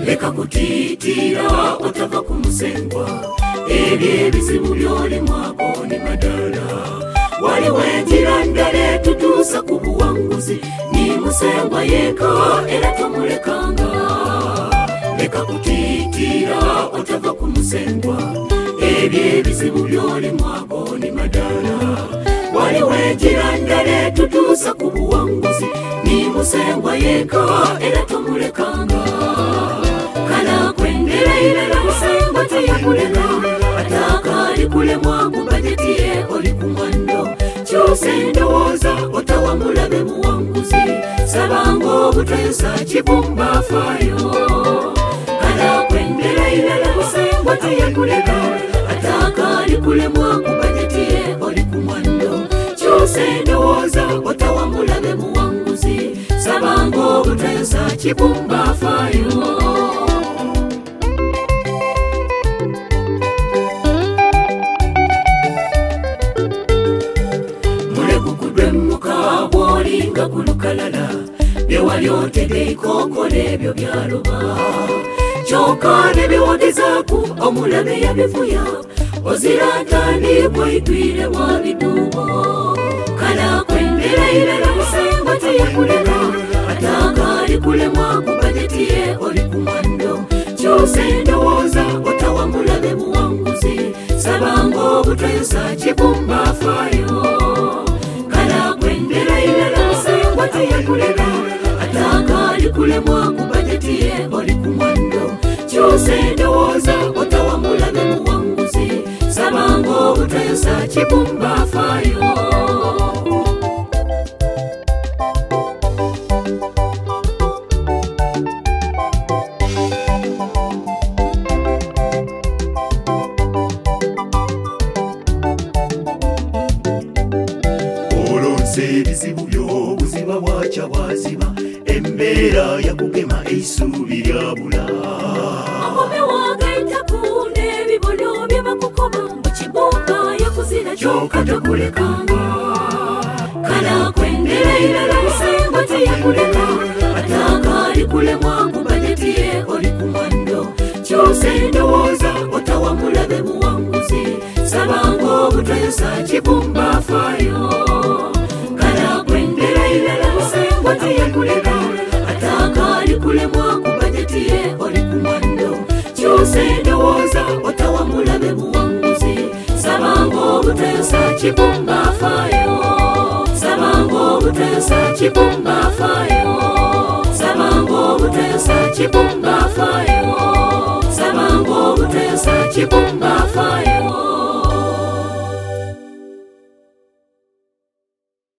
leka kutiitira otava ku musengwa, ebyo ebizibu by'olimwako ni madala. Waliwo enjira ndala etutuusa ku buwanguzi, ni musengwa yeka era tomulekanga. Leka kutiitira otava ku musengwa, ebyo ebizibu by'olimwako ni madala. Waliwo enjira ndala etutuusa ku buwanguzi, ni musengwa yeka era tomulekanga. Kala kwendera ilala musengwa teyakuleka, ataka likulemwa ku bajeti ye oli ku mwando. Kyusa endowooza otawa mulabe muwanguzi, sabanga obutayosa kibumba afaayo. Kala kwendera ilala musengwa teyakuleka, ataka likulemwa ku bajeti ye oli ku mwando. Kyusa endowooza otawa mulabe muwanguzi, sabanga obutayosa kibumba afaayo. Bwolinga ku lukalala, bye wali otegeiko okola ebyo byaloba. Kyokka ne biwogezaku omulabe yabivuya, ozira ntandikwa itwire mwa biduubo. Kala kwendera ilala musengwa teyakuleka, ataka likulemwa ku bajeti ye oli ku mwando. Kyusa endowooza otawa mulabe muwanguzi, sabanga obutayosa kibumba afaayo. Teyakuleka, ataka likulemwa ku bajeti ye oli ku mwando. Kyusa endowooza otawa mulabe muwanguzi, sabanga obutayosa kibumba afaayo. Ebizibu by'obuziba bwakya bwaziba, embeera yakugema eisuubi lyabula. Amome wagaitaku n'ebibono bye bakukoba, mu kibumba yakuzira kyokka takulekanga. Kala kwendera ilala musengwa teyakuleka, ataka likulemwa ku bajeti ye oli ku mwando. Kyusa endowooza otawa mulabe muwanguzi, sabanga obutayosa kibumba afaayo. Teyakuleka, ataka likulemwa ku bajeti ye oli ku mwando. Kyusa endowooza otawa mulabe muwanguzi, sabanga obutayosa kibumba afaayo. Sabanga obutayosa kibumba afaayo. Sabanga obutayosa kibumba afaayo. Sabanga obutayosa kibumba